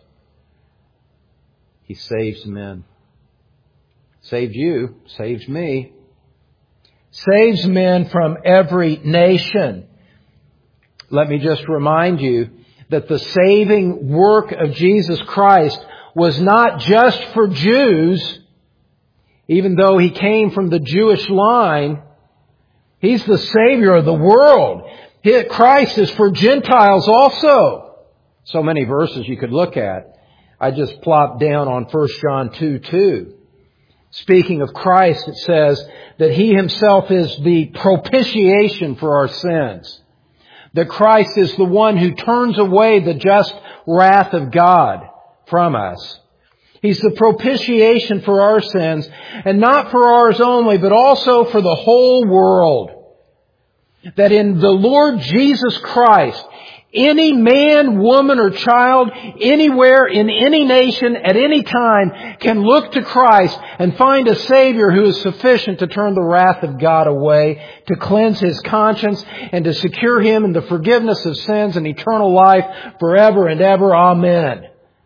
He saves men. Saved you, saves me. Saves men from every nation. Let me just remind you that the saving work of Jesus Christ was not just for Jews. Even though He came from the Jewish line, He's the Savior of the world. Christ is for Gentiles also. So many verses you could look at. I just plopped down on First John two two. Speaking of Christ, it says that He Himself is the propitiation for our sins. That Christ is the one who turns away the just wrath of God from us. He's the propitiation for our sins, and not for ours only, but also for the whole world. That in the Lord Jesus Christ, any man, woman, or child, anywhere, in any nation, at any time, can look to Christ and find a Savior who is sufficient to turn the wrath of God away, to cleanse his conscience, and to secure him in the forgiveness of sins and eternal life forever and ever. Amen.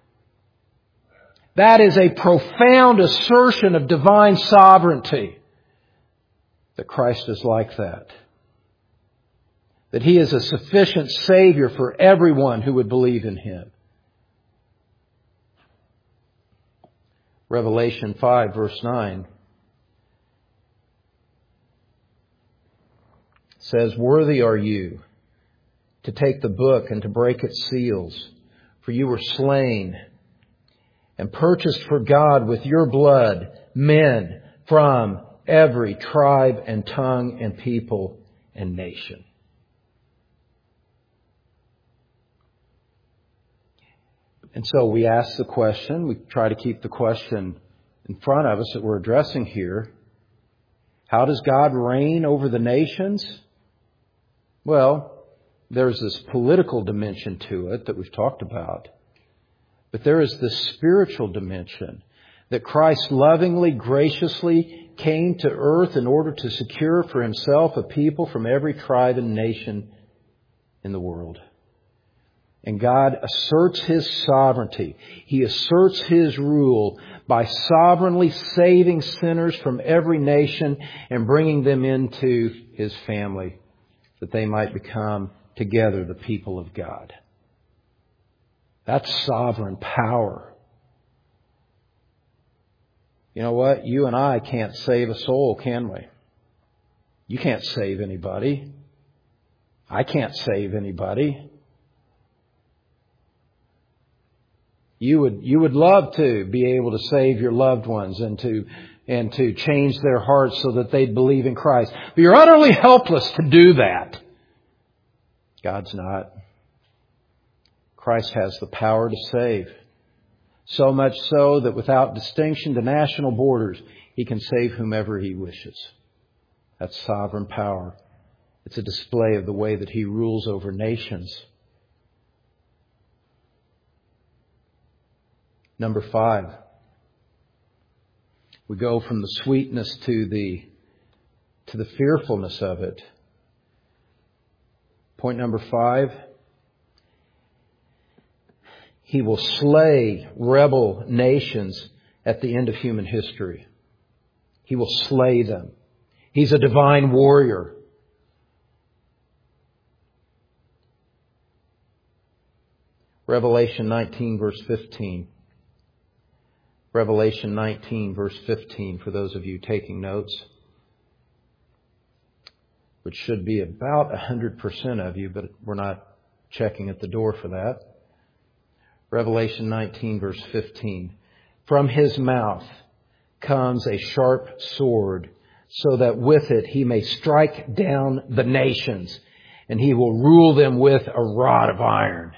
That is a profound assertion of divine sovereignty, that Christ is like that. That He is a sufficient Savior for everyone who would believe in Him. Revelation five, verse nine says, "Worthy are you to take the book and to break its seals, for you were slain and purchased for God with your blood men from every tribe and tongue and people and nation." And so we ask the question, we try to keep the question in front of us that we're addressing here. How does God reign over the nations? Well, there's this political dimension to it that we've talked about. But there is the spiritual dimension that Christ lovingly, graciously came to earth in order to secure for Himself a people from every tribe and nation in the world. And God asserts His sovereignty. He asserts His rule by sovereignly saving sinners from every nation and bringing them into His family, that they might become together the people of God. That's sovereign power. You know what? You and I can't save a soul, can we? You can't save anybody. I can't save anybody. You would, you would love to be able to save your loved ones and to, and to change their hearts so that they'd believe in Christ. But you're utterly helpless to do that. God's not. Christ has the power to save. So much so that without distinction to national borders, He can save whomever He wishes. That's sovereign power. It's a display of the way that He rules over nations. Number five, we go from the sweetness to the, to the fearfulness of it. Point number five, He will slay rebel nations at the end of human history. He will slay them. He's a divine warrior. Revelation nineteen, verse fifteen. Revelation nineteen, verse fifteen, for those of you taking notes, which should be about one hundred percent of you, but we're not checking at the door for that. Revelation nineteen, verse fifteen. From His mouth comes a sharp sword, so that with it He may strike down the nations, and He will rule them with a rod of iron.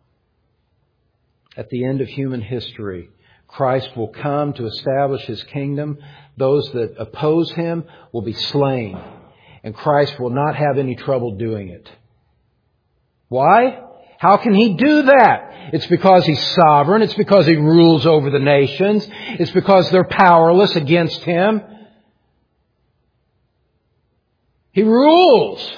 At the end of human history, Christ will come to establish His kingdom. Those that oppose Him will be slain, and Christ will not have any trouble doing it. Why? How can He do that? It's because He's sovereign. It's because He rules over the nations. It's because they're powerless against Him. He rules.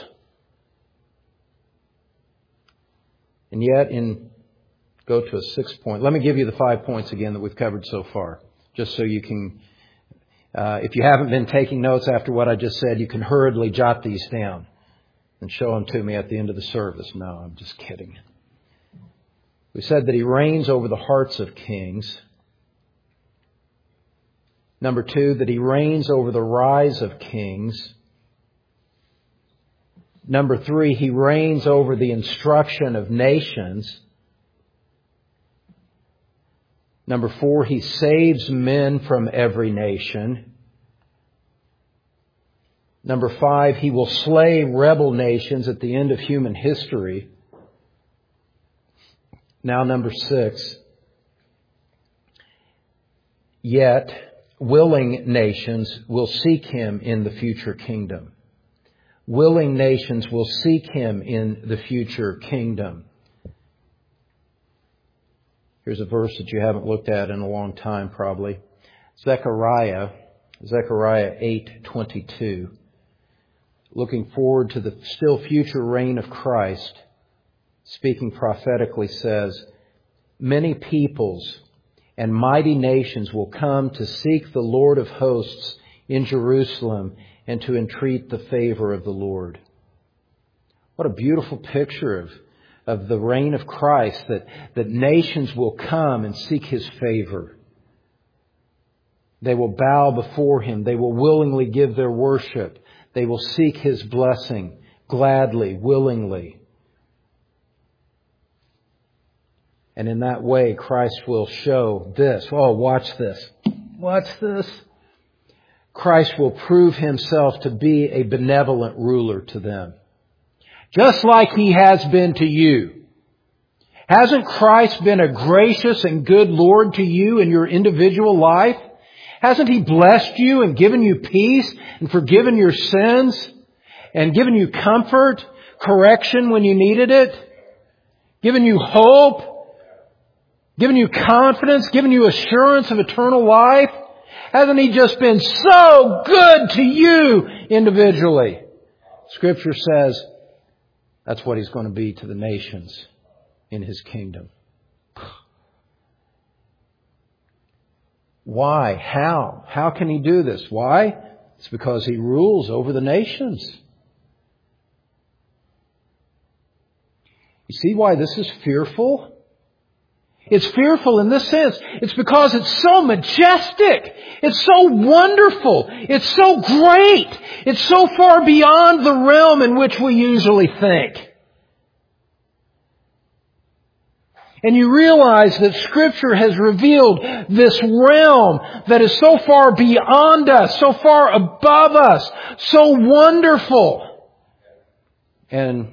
And yet, in go to a sixth point. Let me give you the five points again that we've covered so far, just so you can, uh, if you haven't been taking notes after what I just said, you can hurriedly jot these down and show them to me at the end of the service. No, I'm just kidding. We said that He reigns over the hearts of kings. Number two, that He reigns over the rise of kings. Number three, He reigns over the instruction of nations. Number four, He saves men from every nation. Number five, He will slay rebel nations at the end of human history. Now number six, yet willing nations will seek Him in the future kingdom. Willing nations will seek Him in the future kingdom. Here's a verse that you haven't looked at in a long time probably. Zechariah, Zechariah eight twenty-two. Looking forward to the still future reign of Christ, speaking prophetically, says, many peoples and mighty nations will come to seek the Lord of hosts in Jerusalem and to entreat the favor of the Lord. What a beautiful picture of, of the reign of Christ, that, that nations will come and seek His favor. They will bow before Him. They will willingly give their worship. They will seek His blessing gladly, willingly. And in that way, Christ will show this. Oh, watch this. Watch this. Christ will prove Himself to be a benevolent ruler to them. Just like He has been to you. Hasn't Christ been a gracious and good Lord to you in your individual life? Hasn't He blessed you and given you peace and forgiven your sins and given you comfort, correction when you needed it, given you hope, given you confidence, given you assurance of eternal life? Hasn't He just been so good to you individually? Scripture says that's what He's going to be to the nations in His kingdom. Why? How? How can He do this? Why? It's because He rules over the nations. You see why this is fearful? It's fearful in this sense. It's because it's so majestic. It's so wonderful. It's so great. It's so far beyond the realm in which we usually think. And you realize that Scripture has revealed this realm that is so far beyond us, so far above us, so wonderful. And,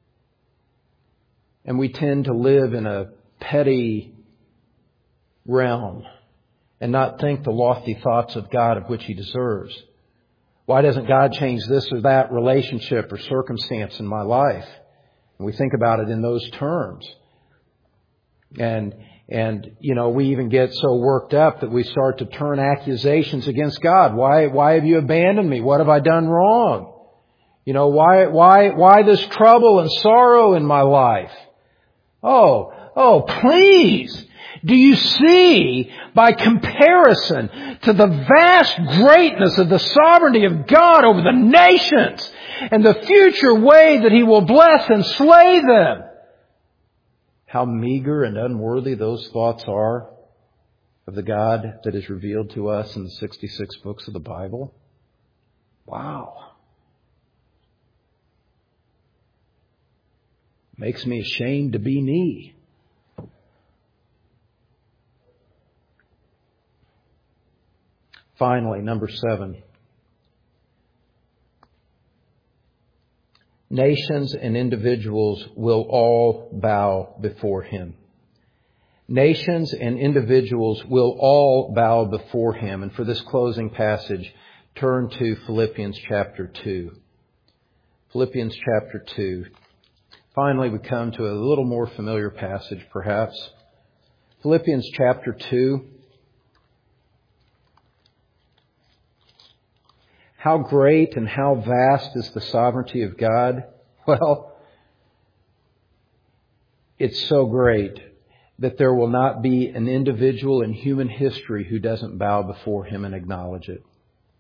and we tend to live in a petty realm and not think the lofty thoughts of God of which He deserves. Why doesn't God change this or that relationship or circumstance in my life? And we think about it in those terms. And, and, you know, we even get so worked up that we start to turn accusations against God. Why, why have you abandoned me? What have I done wrong? You know, why, why, why this trouble and sorrow in my life? Oh, oh, please. Do you see, by comparison to the vast greatness of the sovereignty of God over the nations and the future way that He will bless and slay them, how meager and unworthy those thoughts are of the God that is revealed to us in the sixty-six books of the Bible? Wow. Makes me ashamed to be me. Finally, number seven. Nations and individuals will all bow before Him. Nations and individuals will all bow before Him. And for this closing passage, turn to Philippians chapter two. Philippians chapter two. Finally, we come to a little more familiar passage, perhaps. Philippians chapter two. How great and how vast is the sovereignty of God? Well, it's so great that there will not be an individual in human history who doesn't bow before Him and acknowledge it.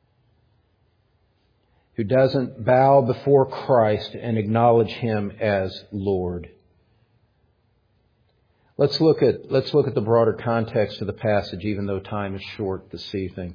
Who doesn't bow before Christ and acknowledge Him as Lord. Let's look at, let's look at the broader context of the passage, even though time is short this evening.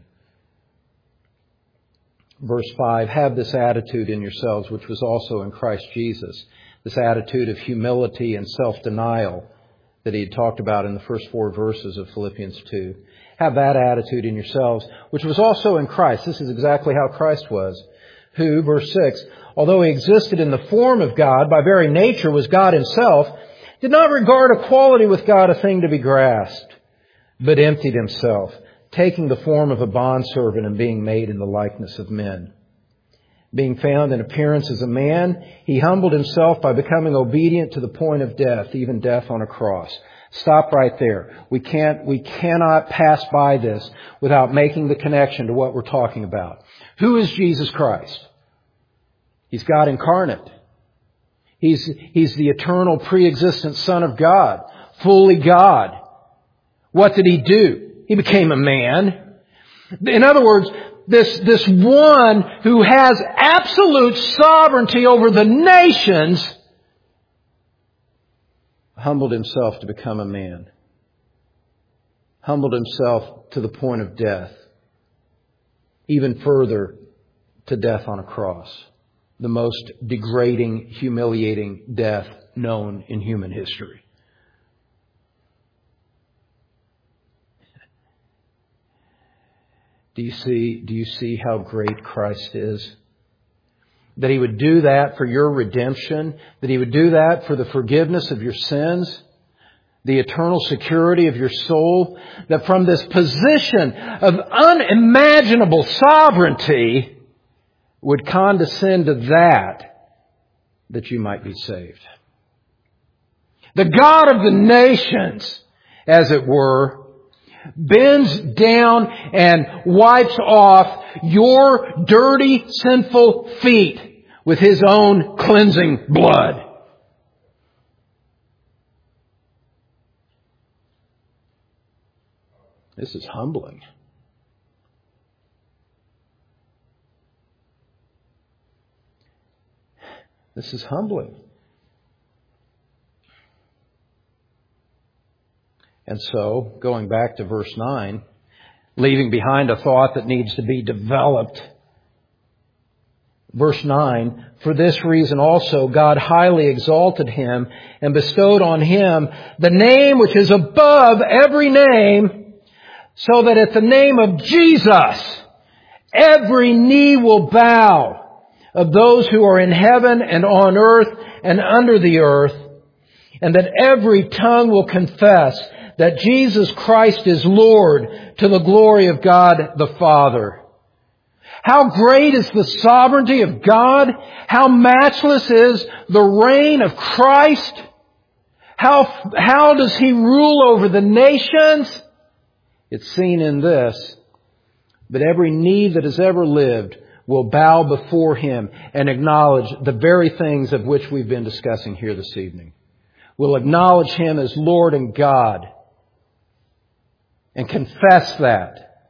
Verse five, have this attitude in yourselves, which was also in Christ Jesus. This attitude of humility and self-denial that he had talked about in the first four verses of Philippians two. Have that attitude in yourselves, which was also in Christ. This is exactly how Christ was. Who, verse six, although he existed in the form of God, by very nature was God himself, did not regard equality with God a thing to be grasped, but emptied himself, taking the form of a bondservant and being made in the likeness of men. Being found in appearance as a man, he humbled himself by becoming obedient to the point of death, even death on a cross. Stop right there. We can't, we cannot pass by this without making the connection to what we're talking about. Who is Jesus Christ? He's God incarnate. He's, he's the eternal pre-existent Son of God, fully God. What did he do? He became a man. In other words, this, this one who has absolute sovereignty over the nations humbled himself to become a man. Humbled himself to the point of death. Even further, to death on a cross. The most degrading, humiliating death known in human history. Do you see, do you see how great Christ is? That He would do that for your redemption. That He would do that for the forgiveness of your sins. The eternal security of your soul. That from this position of unimaginable sovereignty would condescend to that, that you might be saved. The God of the nations, as it were, bends down and wipes off your dirty, sinful feet with His own cleansing blood. This is humbling. This is humbling. And so, going back to verse nine, leaving behind a thought that needs to be developed. Verse nine, for this reason also God highly exalted Him and bestowed on Him the name which is above every name, so that at the name of Jesus every knee will bow, of those who are in heaven and on earth and under the earth, and that every tongue will confess that Jesus Christ is Lord, to the glory of God the Father. How great is the sovereignty of God? How matchless is the reign of Christ? How, how does He rule over the nations? It's seen in this, that every knee that has ever lived will bow before Him and acknowledge the very things of which we've been discussing here this evening. Will acknowledge Him as Lord and God and confess that.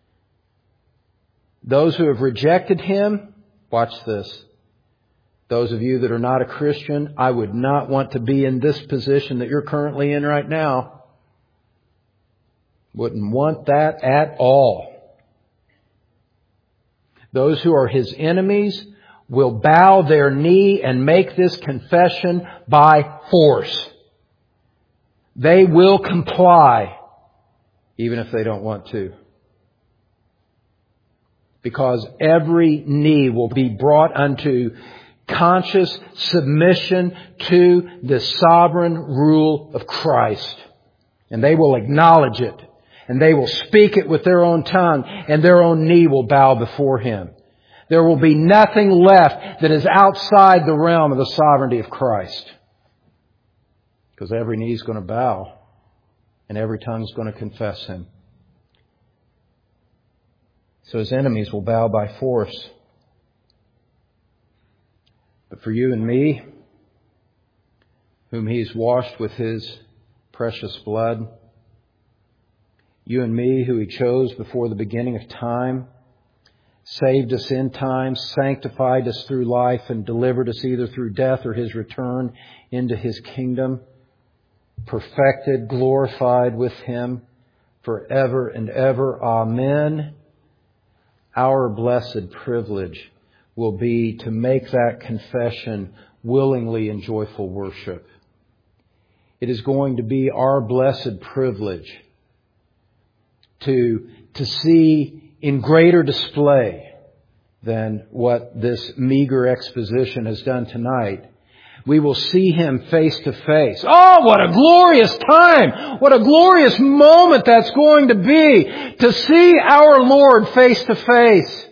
Those who have rejected Him, watch this. Those of you that are not a Christian, I would not want to be in this position that you're currently in right now. Wouldn't want that at all. Those who are His enemies will bow their knee and make this confession by force. They will comply, even if they don't want to. Because every knee will be brought unto conscious submission to the sovereign rule of Christ. And they will acknowledge it. And they will speak it with their own tongue, and their own knee will bow before Him. There will be nothing left that is outside the realm of the sovereignty of Christ. Because every knee is going to bow, and every tongue is going to confess Him. So His enemies will bow by force. But for you and me, whom He's washed with His precious blood, you and me, who He chose before the beginning of time, saved us in time, sanctified us through life, and delivered us either through death or His return into His kingdom, perfected, glorified with Him forever and ever. Amen. Our blessed privilege will be to make that confession willingly in joyful worship. it is going to be our blessed privilege to, to see in greater display than what this meager exposition has done tonight. We will see Him face to face. Oh, what a glorious time! What a glorious moment that's going to be to see our Lord face to face.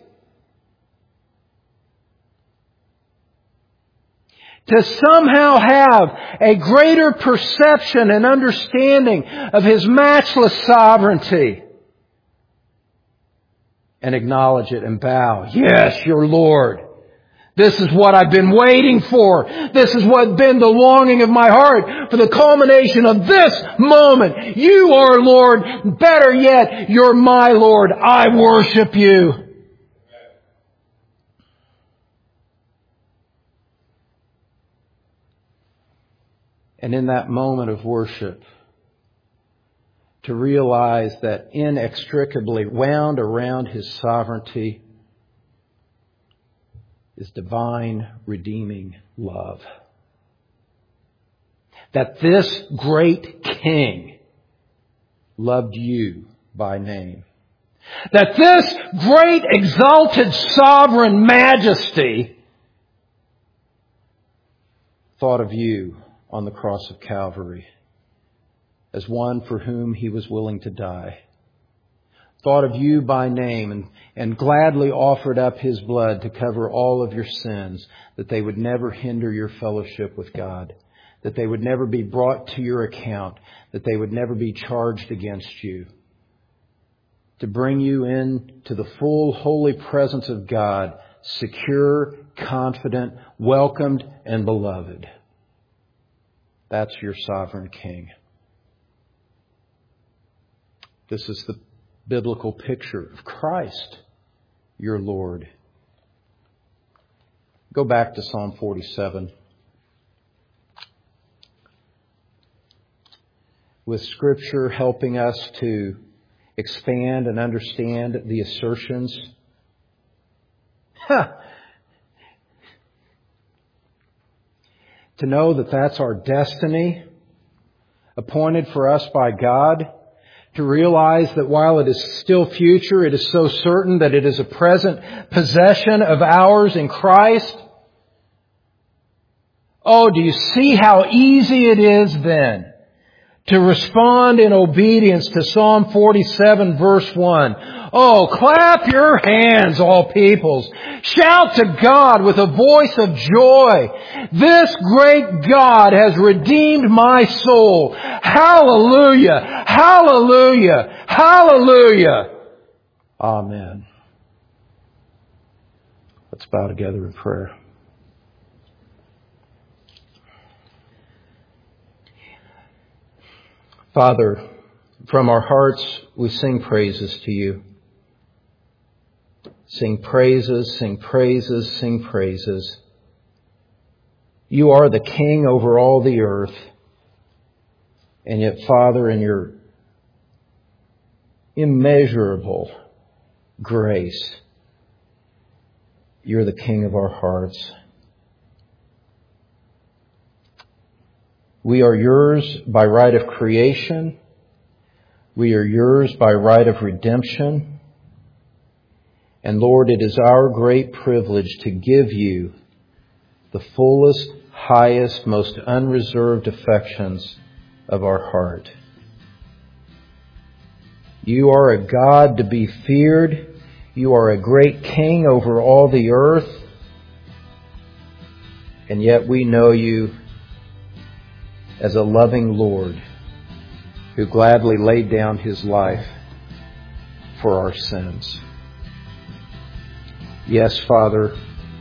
To somehow have a greater perception and understanding of His matchless sovereignty. And acknowledge it and bow. Yes, your Lord. This is what I've been waiting for. This is what's been the longing of my heart for the culmination of this moment. You are Lord. Better yet, you're my Lord. I worship you. And in that moment of worship, to realize that inextricably wound around His sovereignty is divine redeeming love. That this great King loved you by name. That this great exalted sovereign majesty thought of you on the cross of Calvary as one for whom He was willing to die. Thought of you by name and, and gladly offered up His blood to cover all of your sins, that they would never hinder your fellowship with God, that they would never be brought to your account, that they would never be charged against you. To bring you into the full holy presence of God, secure, confident, welcomed, and beloved. That's your sovereign King. This is the biblical picture of Christ, your Lord. Go back to Psalm forty-seven. With Scripture helping us to expand and understand the assertions. Huh. To know that that's our destiny, appointed for us by God. To realize that while it is still future, it is so certain that it is a present possession of ours in Christ. Oh, do you see how easy it is then to respond in obedience to Psalm forty-seven verse one. Oh, clap your hands, all peoples. Shout to God with a voice of joy. This great God has redeemed my soul. Hallelujah! Hallelujah! Hallelujah! Amen. Let's bow together in prayer. Father, from our hearts we sing praises to you. Sing praises, sing praises, sing praises. You are the King over all the earth. And yet, Father, in your immeasurable grace, you're the King of our hearts. We are yours by right of creation. We are yours by right of redemption. And Lord, it is our great privilege to give you the fullest, highest, most unreserved affections of our heart. You are a God to be feared. You are a great King over all the earth. And yet we know you as a loving Lord who gladly laid down his life for our sins. Yes, Father,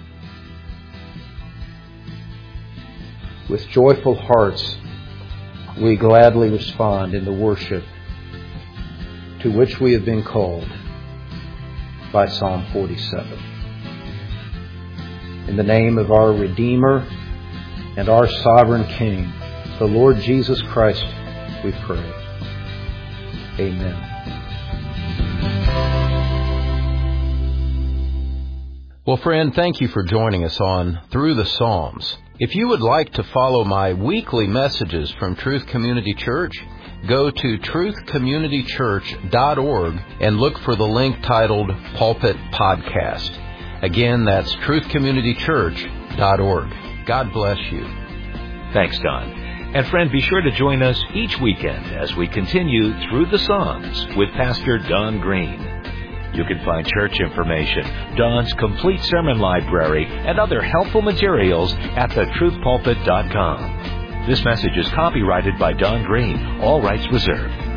with joyful hearts, we gladly respond in the worship to which we have been called by Psalm forty-seven. In the name of our Redeemer and our Sovereign King, the Lord Jesus Christ, we pray. Amen. Well, friend, thank you for joining us on Through the Psalms. If you would like to follow my weekly messages from Truth Community Church, go to truth community church dot org and look for the link titled Pulpit Podcast. Again, that's truth community church dot org. God bless you. Thanks, Don. And friend, be sure to join us each weekend as we continue through the Psalms with Pastor Don Green. You can find church information, Don's complete sermon library, and other helpful materials at the truth pulpit dot com. This message is copyrighted by Don Green, all rights reserved.